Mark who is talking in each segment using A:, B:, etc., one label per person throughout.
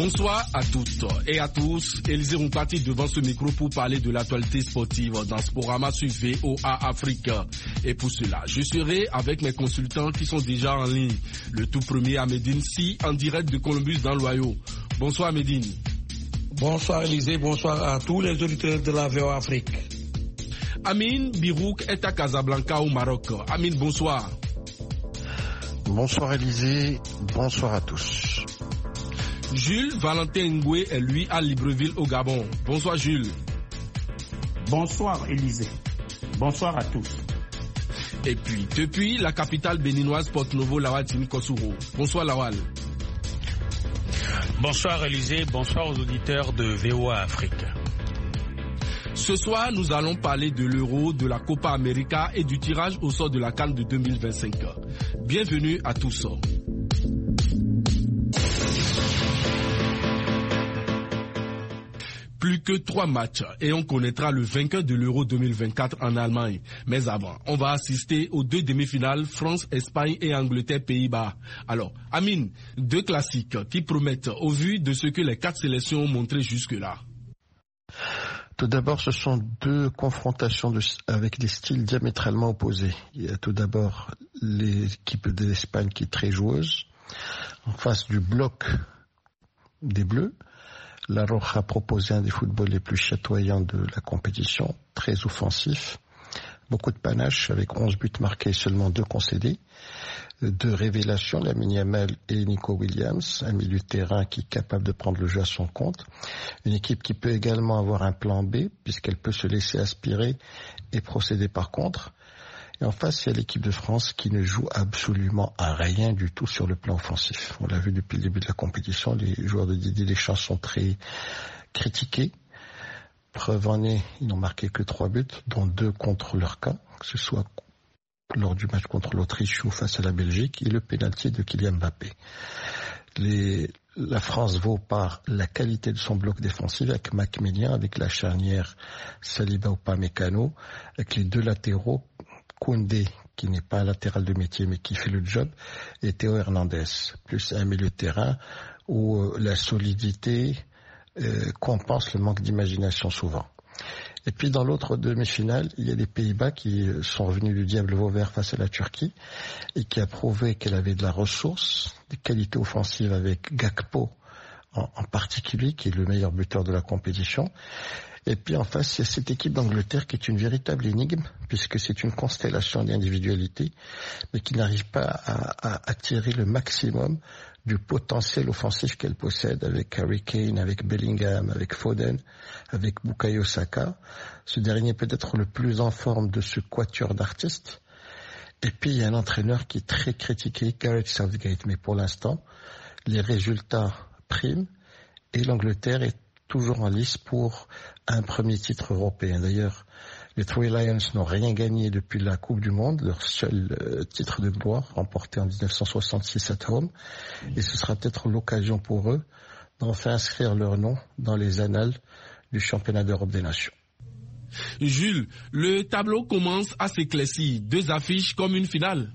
A: Bonsoir à toutes et à tous. Élisée Roukati devant ce micro pour parler de l'actualité sportive dans Sporama sur VOA Afrique. Et pour cela, je serai avec mes consultants qui sont déjà en ligne. Le tout premier à Médine Si, en direct de Columbus dans l'Ohio. Bonsoir Médine.
B: Bonsoir Élisée, bonsoir à tous les auditeurs de la VOA Afrique.
A: Amine Birouk est à Casablanca au Maroc. Amine, bonsoir.
C: Bonsoir Élisée, bonsoir à tous.
A: Jules Valentin Ngoué est lui à Libreville au Gabon. Bonsoir Jules.
D: Bonsoir Élisée. Bonsoir à tous.
A: Et puis, depuis la capitale béninoise Porto-Novo, Lawal Tini Kossouro. Bonsoir Lawal.
E: Bonsoir Élisée, bonsoir aux auditeurs de VOA Afrique.
A: Ce soir, nous allons parler de l'Euro, de la Copa América et du tirage au sort de la CAN de 2025. Bienvenue à tous. Plus que 3 matchs et on connaîtra le vainqueur de l'Euro 2024 en Allemagne. Mais avant, on va assister aux 2 demi-finales France, Espagne et Angleterre, Pays-Bas. Alors, Amine, 2 classiques qui promettent au vu de ce que les 4 sélections ont montré jusque-là.
C: Tout d'abord, ce sont 2 confrontations avec des styles diamétralement opposés. Il y a tout d'abord l'équipe de l'Espagne qui est très joueuse, en face du bloc des Bleus. La Roja a proposé un des footballs les plus chatoyants de la compétition, très offensif, beaucoup de panache avec 11 buts marqués et seulement 2 concédés. 2 révélations, Lamine Yamal et Nico Williams, un milieu de terrain qui est capable de prendre le jeu à son compte. Une équipe qui peut également avoir un plan B puisqu'elle peut se laisser aspirer et procéder par contre. Et en face, il y a l'équipe de France qui ne joue absolument à rien du tout sur le plan offensif. On l'a vu depuis le début de la compétition, les joueurs de Didier Deschamps sont très critiqués. Preuve en est, ils n'ont marqué que 3 buts, dont 2 contre leur camp, que ce soit lors du match contre l'Autriche ou face à la Belgique, et le pénalty de Kylian Mbappé. La France vaut par la qualité de son bloc défensif avec Macmillan, avec la charnière Saliba-Upamecano, avec les 2 latéraux, Koundé, qui n'est pas un latéral de métier mais qui fait le job, et Théo Hernandez, plus un milieu de terrain où la solidité compense le manque d'imagination souvent. Et puis dans l'autre demi-finale, il y a les Pays-Bas qui sont revenus du diable vauvert face à la Turquie et qui a prouvé qu'elle avait de la ressource, des qualités offensives avec Gakpo en particulier, qui est le meilleur buteur de la compétition. Et puis en face, il y a cette équipe d'Angleterre qui est une véritable énigme, puisque c'est une constellation d'individualités, mais qui n'arrive pas à tirer le maximum du potentiel offensif qu'elle possède avec Harry Kane, avec Bellingham, avec Foden, avec Bukayo Saka. Ce dernier peut être le plus en forme de ce quatuor d'artistes. Et puis il y a un entraîneur qui est très critiqué, Gareth Southgate, mais pour l'instant, les résultats priment et l'Angleterre est toujours en lice pour un premier titre européen. D'ailleurs, les Three Lions n'ont rien gagné depuis la Coupe du Monde, leur seul titre de gloire, remporté en 1966 at home. Et ce sera peut-être l'occasion pour eux d'enfin inscrire leur nom dans les annales du championnat d'Europe des Nations.
A: Jules, le tableau commence à s'éclaircir. 2 affiches comme une finale.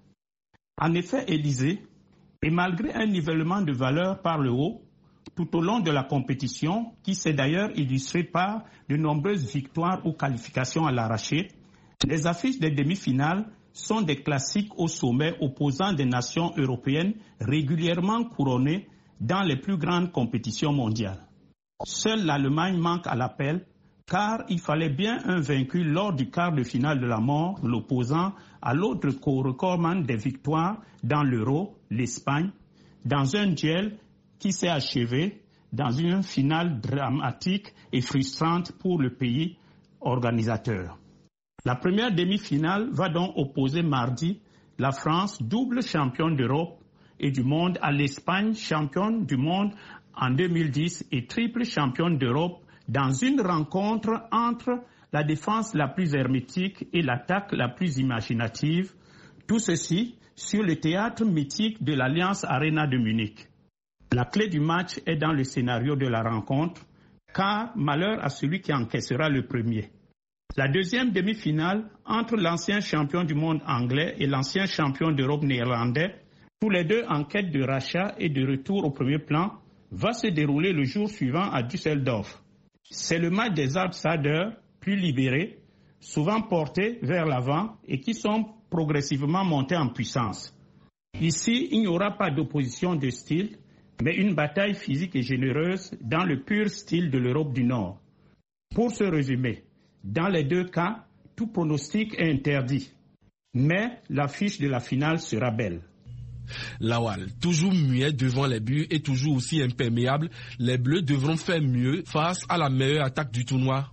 D: En effet, Élisée, et malgré un nivellement de valeur par le haut, tout au long de la compétition, qui s'est d'ailleurs illustrée par de nombreuses victoires ou qualifications à l'arraché, les affiches des demi-finales sont des classiques au sommet opposant des nations européennes régulièrement couronnées dans les plus grandes compétitions mondiales. Seule l'Allemagne manque à l'appel, car il fallait bien un vaincu lors du quart de finale de la mort, l'opposant à l'autre co-recordman des victoires dans l'Euro, l'Espagne, dans un duel qui s'est achevé dans une finale dramatique et frustrante pour le pays organisateur. La première demi-finale va donc opposer mardi la France, double championne d'Europe et du monde, à l'Espagne, championne du monde en 2010 et triple championne d'Europe, dans une rencontre entre la défense la plus hermétique et l'attaque la plus imaginative. Tout ceci sur le théâtre mythique de l'Allianz Arena de Munich. La clé du match est dans le scénario de la rencontre, car malheur à celui qui encaissera le premier. La deuxième demi-finale entre l'ancien champion du monde anglais et l'ancien champion d'Europe néerlandais, tous les deux en quête de rachat et de retour au premier plan, va se dérouler le jour suivant à Düsseldorf. C'est le match des outsiders plus libérés, souvent portés vers l'avant et qui sont progressivement montés en puissance. Ici, il n'y aura pas d'opposition de style, mais une bataille physique et généreuse dans le pur style de l'Europe du Nord. Pour se résumer, dans les deux cas, tout pronostic est interdit. Mais l'affiche de la finale sera belle.
A: Lawal, toujours muet devant les buts et toujours aussi imperméable, les Bleus devront faire mieux face à la meilleure attaque du tournoi.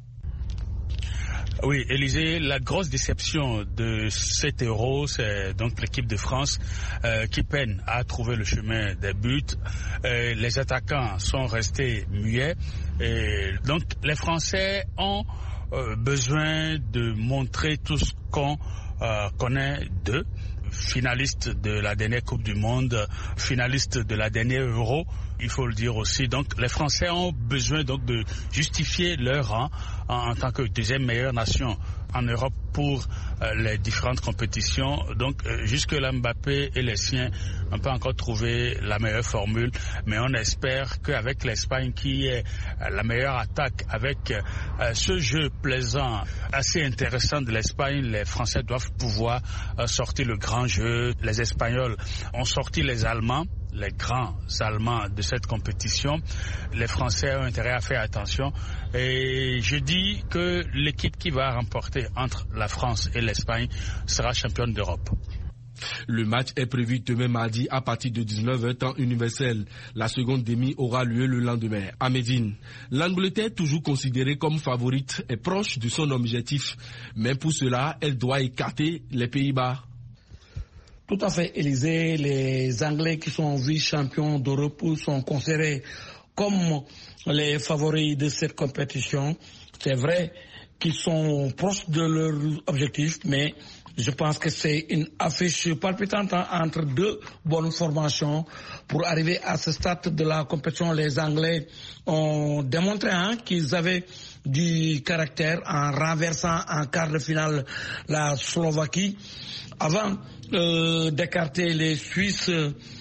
E: Oui, Élisée, la grosse déception de cet Euro, c'est donc l'équipe de France qui peine à trouver le chemin des buts. Les attaquants sont restés muets. Et donc les Français ont besoin de montrer tout ce qu'on connaît d'eux. Finaliste de la dernière Coupe du Monde, finaliste de la dernière Euro, il faut le dire aussi. Donc les Français ont besoin donc de justifier leur rang en tant que deuxième meilleure nation en Europe pour les différentes compétitions. Donc jusque-là, Mbappé et les siens n'ont pas encore trouvé la meilleure formule, mais on espère qu'avec l'Espagne qui est la meilleure attaque, avec ce jeu plaisant, assez intéressant de l'Espagne, les Français doivent pouvoir sortir le grand jeu. Les Espagnols ont sorti les Allemands, les grands Allemands de cette compétition. Les Français ont intérêt à faire attention. Et je dis que l'équipe qui va remporter entre la France et l'Espagne sera championne d'Europe.
A: Le match est prévu demain mardi à partir de 19h temps universel. La seconde demi aura lieu le lendemain à Médine. L'Angleterre, toujours considérée comme favorite, est proche de son objectif. Mais pour cela, elle doit écarter les Pays-Bas.
B: Tout à fait, Élisée. Les Anglais qui sont vice-champions d'Europe sont considérés comme les favoris de cette compétition. C'est vrai qu'ils sont proches de leur objectif, mais je pense que c'est une affiche palpitante entre deux bonnes formations. Pour arriver à ce stade de la compétition, les Anglais ont démontré qu'ils avaient du caractère en renversant en quart de finale la Slovaquie. Avant d'écarter les Suisses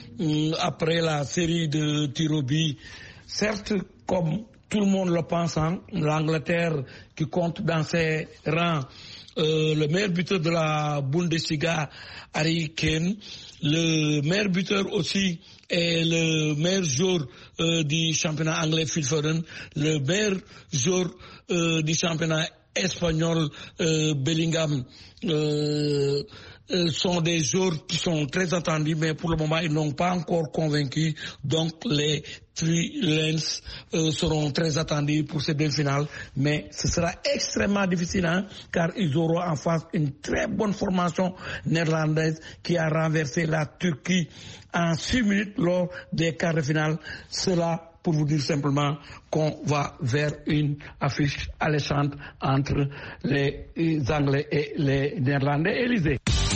B: après la série de tirs au but. Certes, comme tout le monde le pense, l'Angleterre qui compte dans ses rangs le meilleur buteur de la Bundesliga, Harry Kane, le meilleur buteur aussi est le meilleur joueur du championnat anglais, Phil Foden, le meilleur joueur du championnat espagnol, Bellingham, sont des joueurs qui sont très attendus, mais pour le moment, ils n'ont pas encore convaincu. Donc, les Three Lions seront très attendus pour ces demi-finales. Mais ce sera extrêmement difficile, car ils auront en face une très bonne formation néerlandaise qui a renversé la Turquie en 6 minutes lors des quarts de finale. Cela pour vous dire simplement qu'on va vers une affiche alléchante entre les Anglais et les Néerlandais. Élysée.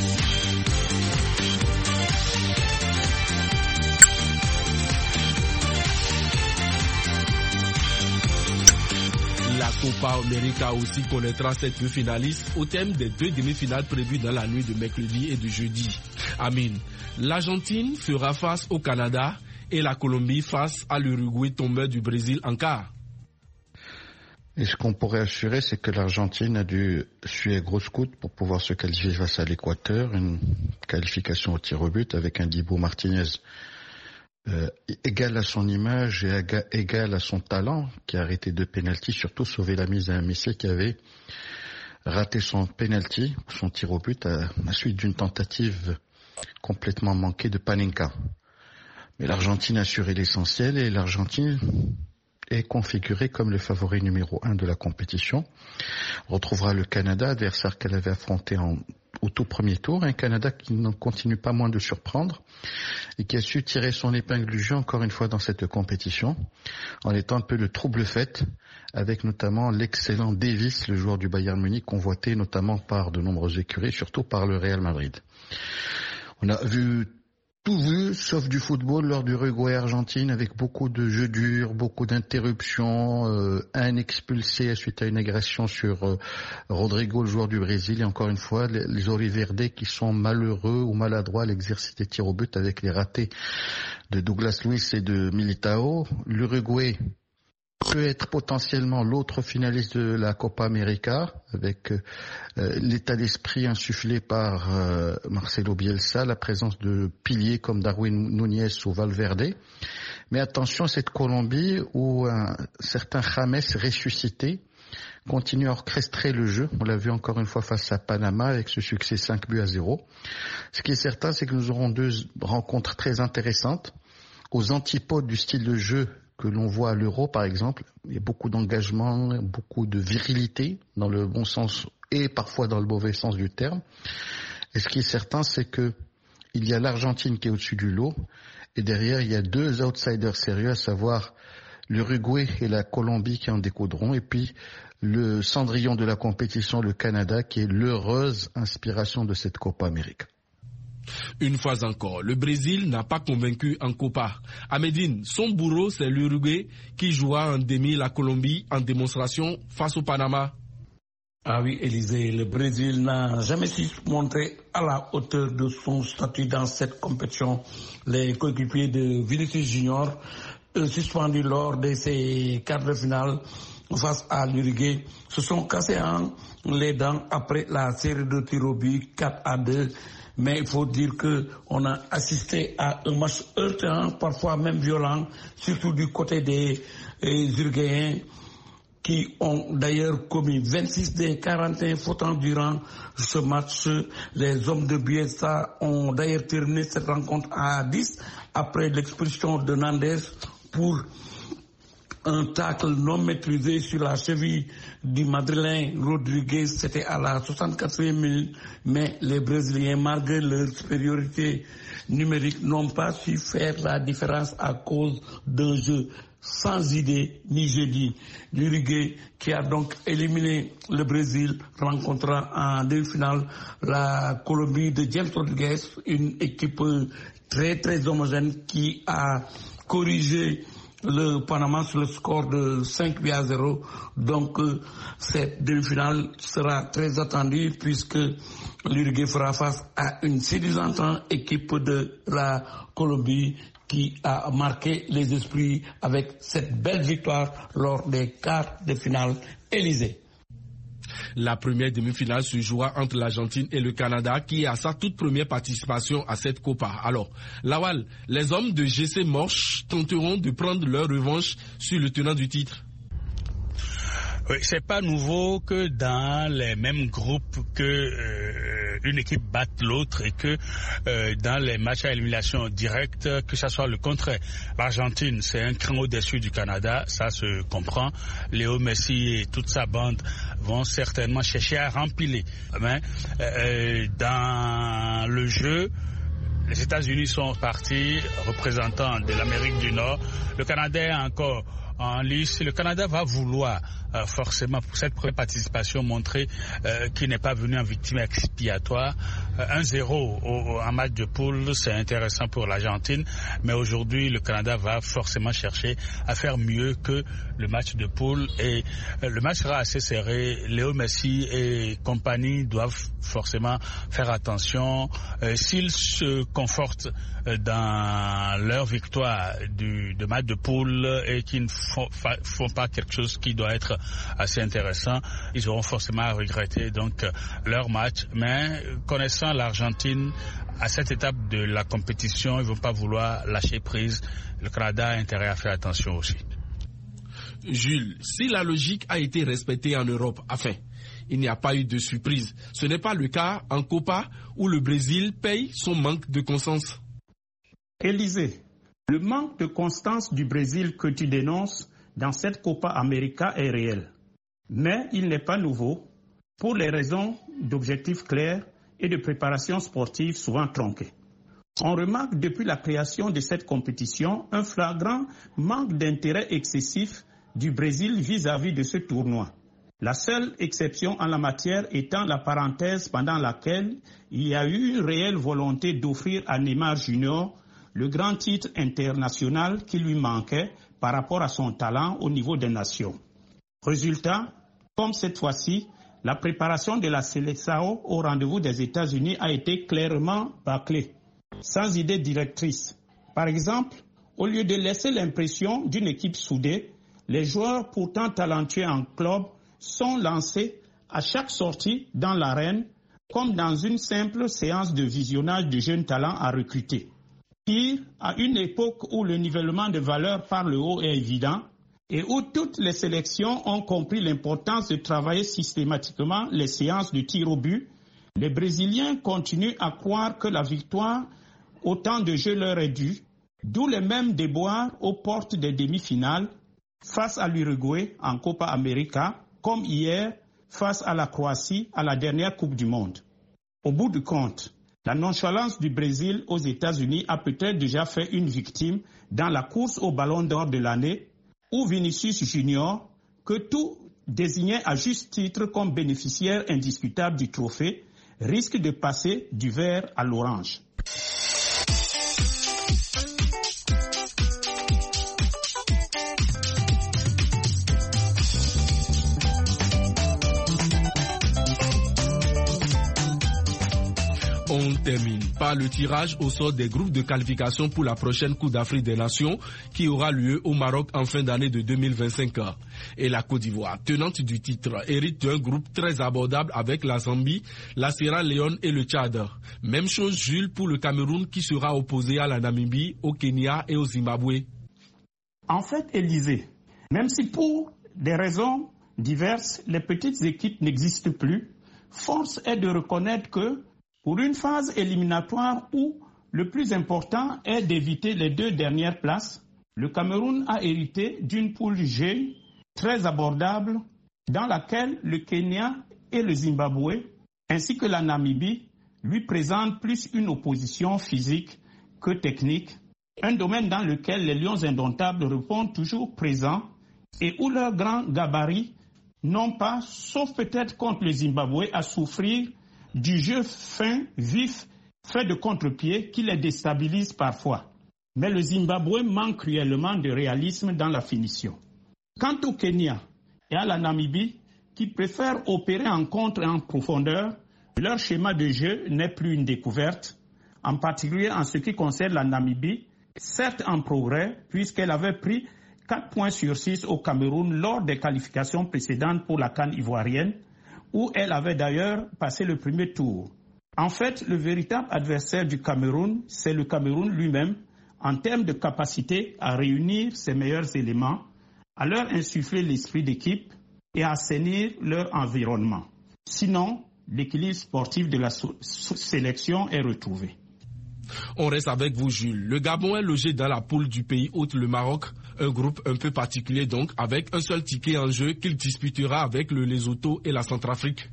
A: La Copa América aussi connaîtra ses deux finalistes au thème des deux demi-finales prévues dans la nuit de mercredi et de jeudi. Amine, l'Argentine fera face au Canada et la Colombie face à l'Uruguay tombeur du Brésil en quart.
C: Et ce qu'on pourrait assurer, c'est que l'Argentine a dû suer grosse coude pour pouvoir se qualifier face à l'Équateur, une qualification au tir au but avec un Dibu Martinez égal à son image et égal à son talent, qui a arrêté 2 pénaltys, surtout sauvé la mise à un Messi qui avait raté son pénalty, son tir au but, à la suite d'une tentative complètement manquée de Panenka. Mais l'Argentine a assuré l'essentiel et l'Argentine est configurée comme le favori numéro 1 de la compétition. On retrouvera le Canada, adversaire qu'elle avait affronté au tout premier tour, un Canada qui ne continue pas moins de surprendre et qui a su tirer son épingle du jeu encore une fois dans cette compétition, en étant un peu le trouble fait, avec notamment l'excellent Davis, le joueur du Bayern Munich, convoité notamment par de nombreuses écuries, surtout par le Real Madrid. On a vu tout vu sauf du football lors du Uruguay-Argentine, avec beaucoup de jeux durs, beaucoup d'interruptions, un expulsé suite à une agression sur Rodrigo, le joueur du Brésil, et encore une fois les Oriverde qui sont malheureux ou maladroits à l'exercice des tirs au but avec les ratés de Douglas Luiz et de Militao. L'Uruguay peut être potentiellement l'autre finaliste de la Copa América, avec l'état d'esprit insufflé par Marcelo Bielsa, la présence de piliers comme Darwin Núñez ou Valverde. Mais attention à cette Colombie où un certain James ressuscité continue à orchestrer le jeu. On l'a vu encore une fois face à Panama avec ce succès 5-0. Ce qui est certain, c'est que nous aurons 2 rencontres très intéressantes, aux antipodes du style de jeu que l'on voit à l'Euro, par exemple. Il y a beaucoup d'engagement, beaucoup de virilité, dans le bon sens et parfois dans le mauvais sens du terme. Et ce qui est certain, c'est que il y a l'Argentine qui est au-dessus du lot, et derrière, il y a 2 outsiders sérieux, à savoir l'Uruguay et la Colombie qui en découdront, et puis le cendrillon de la compétition, le Canada, qui est l'heureuse inspiration de cette Copa América.
A: Une fois encore, le Brésil n'a pas convaincu en Copa. À Médine, son bourreau, c'est l'Uruguay qui jouera en demi la Colombie en démonstration face au Panama.
B: Ah oui, Élisée, le Brésil n'a jamais su se montrer à la hauteur de son statut dans cette compétition. Les coéquipiers de Vinicius Junior, suspendus lors de ces quarts de finale face à l'Uruguay, se sont cassés les dents après la série de tirs au but 4-2. Mais il faut dire qu'on a assisté à un match heurtant, parfois même violent, surtout du côté des Uruguayens, qui ont d'ailleurs commis 26 des 41 fautes durant ce match. Les hommes de Bielsa ont d'ailleurs terminé cette rencontre à 10 après l'expulsion de Nandez pour un tacle non maîtrisé sur la cheville du Madrilène Rodriguez. C'était à la 64e minute, mais les Brésiliens, malgré leur supériorité numérique, n'ont pas su faire la différence à cause d'un jeu sans idée ni jeudi. L'Uruguay, qui a donc éliminé le Brésil, rencontrera en demi-finale la Colombie de James Rodriguez, une équipe très très homogène qui a corrigé le Panama sur le score de 5-0. Donc cette demi-finale sera très attendue puisque l'Uruguay fera face à une séduisante équipe de la Colombie qui a marqué les esprits avec cette belle victoire lors des quarts de finale. Élysée.
A: La première demi-finale se jouera entre l'Argentine et le Canada qui a sa toute première participation à cette Copa. Alors, Lawal, les hommes de GC Morche tenteront de prendre leur revanche sur le tenant du titre.
E: Oui, c'est pas nouveau que dans les mêmes groupes que une équipe batte l'autre et que dans les matchs à élimination directe, que ça soit le contraire. L'Argentine, c'est un cran au-dessus du Canada, ça se comprend. Léo Messi et toute sa bande vont certainement chercher à rempiler. Mais dans le jeu, les États-Unis sont partis, représentants de l'Amérique du Nord. Le Canada est encore en lice. Le Canada va vouloir forcément pour cette première participation montrer qu'il n'est pas venu en victime expiatoire. 1-0 en match de poule, c'est intéressant pour l'Argentine, mais aujourd'hui le Canada va forcément chercher à faire mieux que le match de poule et le match sera assez serré. Léo Messi et compagnie doivent forcément faire attention. S'ils se confortent dans leur victoire de match de poule et qu'ils ne font pas quelque chose qui doit être assez intéressant, ils auront forcément à regretter donc leur match. Mais connaissant l'Argentine, à cette étape de la compétition, ils ne vont pas vouloir lâcher prise. Le Canada a intérêt à faire attention aussi.
A: Jules, si la logique a été respectée en Europe, enfin, il n'y a pas eu de surprise. Ce n'est pas le cas en Copa où le Brésil paye son manque de constance.
D: Élysée, le manque de constance du Brésil que tu dénonces dans cette Copa América est réel. Mais il n'est pas nouveau pour les raisons d'objectifs clairs et de préparation sportive souvent tronquée. On remarque depuis la création de cette compétition un flagrant manque d'intérêt excessif du Brésil vis-à-vis de ce tournoi. La seule exception en la matière étant la parenthèse pendant laquelle il y a eu une réelle volonté d'offrir à Neymar Junior le grand titre international qui lui manquait par rapport à son talent au niveau des nations. Résultat, comme cette fois-ci, la préparation de la Seleção au rendez-vous des États-Unis a été clairement bâclée, sans idée directrice. Par exemple, au lieu de laisser l'impression d'une équipe soudée, les joueurs pourtant talentueux en club sont lancés à chaque sortie dans l'arène comme dans une simple séance de visionnage de jeunes talents à recruter. Pire, à une époque où le nivellement de valeur par le haut est évident et où toutes les sélections ont compris l'importance de travailler systématiquement les séances de tir au but, les Brésiliens continuent à croire que la victoire au temps de jeu leur est due, d'où les mêmes déboires aux portes des demi-finales face à l'Uruguay en Copa América, comme hier face à la Croatie à la dernière Coupe du Monde. Au bout du compte, la nonchalance du Brésil aux États-Unis a peut-être déjà fait une victime dans la course au Ballon d'Or de l'année, où Vinicius Junior, que tout désignait à juste titre comme bénéficiaire indiscutable du trophée, risque de passer du vert à l'orange.
A: On termine par le tirage au sort des groupes de qualification pour la prochaine Coupe d'Afrique des Nations qui aura lieu au Maroc en fin d'année de 2025. Et la Côte d'Ivoire, tenante du titre, hérite d'un groupe très abordable avec la Zambie, la Sierra Leone et le Tchad. Même chose, Jules, pour le Cameroun qui sera opposé à la Namibie, au Kenya et au Zimbabwe.
D: En fait, Élysée, même si pour des raisons diverses, les petites équipes n'existent plus, force est de reconnaître que pour une phase éliminatoire où le plus important est d'éviter les 2 dernières places, le Cameroun a hérité d'une poule G très abordable dans laquelle le Kenya et le Zimbabwe, ainsi que la Namibie, lui présentent plus une opposition physique que technique, un domaine dans lequel les Lions indomptables répondent toujours présents et où leurs grands gabarits n'ont pas, sauf peut-être contre le Zimbabwe, à souffrir du jeu fin, vif, fait de contre-pied qui les déstabilise parfois. Mais le Zimbabwe manque cruellement de réalisme dans la finition. Quant au Kenya et à la Namibie, qui préfèrent opérer en contre et en profondeur, leur schéma de jeu n'est plus une découverte, en particulier en ce qui concerne la Namibie, certes en progrès, puisqu'elle avait pris 4 points sur 6 au Cameroun lors des qualifications précédentes pour la CAN ivoirienne, où elle avait d'ailleurs passé le premier tour. En fait, le véritable adversaire du Cameroun, c'est le Cameroun lui-même, en termes de capacité à réunir ses meilleurs éléments, à leur insuffler l'esprit d'équipe et à assainir leur environnement. Sinon, l'équilibre sportif de la sélection est retrouvé.
A: On reste avec vous, Jules. Le Gabon est logé dans la poule du pays hôte, le Maroc. Un groupe un peu particulier donc, avec un seul ticket en jeu qu'il disputera avec le Lesotho et la Centrafrique.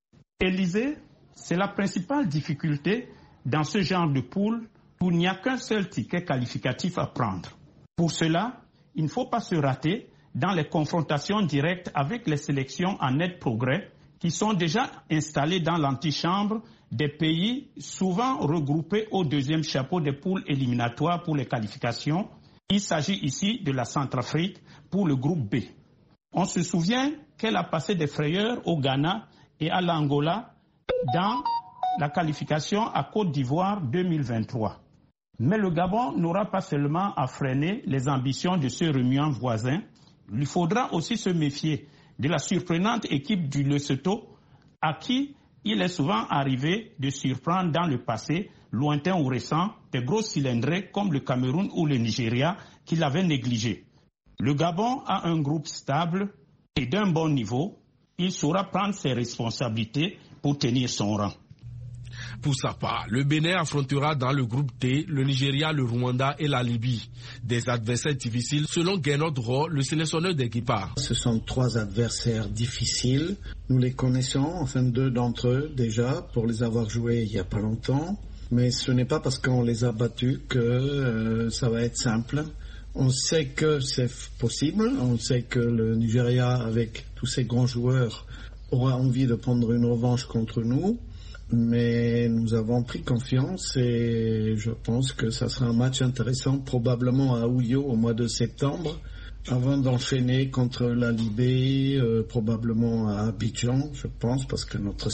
D: Élysée, c'est la principale difficulté dans ce genre de poule où il n'y a qu'un seul ticket qualificatif à prendre. Pour cela, il ne faut pas se rater dans les confrontations directes avec les sélections en net progrès qui sont déjà installées dans l'antichambre des pays souvent regroupés au deuxième chapeau des poules éliminatoires pour les qualifications. Il s'agit ici de la Centrafrique pour le groupe B. On se souvient qu'elle a passé des frayeurs au Ghana et à l'Angola dans la qualification à Côte d'Ivoire 2023. Mais le Gabon n'aura pas seulement à freiner les ambitions de ce remuant voisin. Il faudra aussi se méfier de la surprenante équipe du Lesotho à qui il est souvent arrivé de surprendre dans le passé, lointain ou récent, des gros cylindrés comme le Cameroun ou le Nigeria qui l'avaient négligé. Le Gabon a un groupe stable et d'un bon niveau. Il saura prendre ses responsabilités pour tenir son rang.
A: Pour sa part, le Bénin affrontera dans le groupe T le Nigeria, le Rwanda et la Libye. Des adversaires difficiles selon Gernot Rohr, le sélectionneur des Guépards.
F: Ce sont 3 adversaires difficiles. Nous les connaissons, enfin 2 d'entre eux déjà, pour les avoir joués il n'y a pas longtemps. Mais ce n'est pas parce qu'on les a battus que ça va être simple. On sait que c'est possible, on sait que le Nigeria, avec tous ses grands joueurs, aura envie de prendre une revanche contre nous, mais nous avons pris confiance et je pense que ça sera un match intéressant, probablement à Ouyo au mois de septembre, avant d'enchaîner contre la Libye, probablement à Abidjan, je pense, parce que notre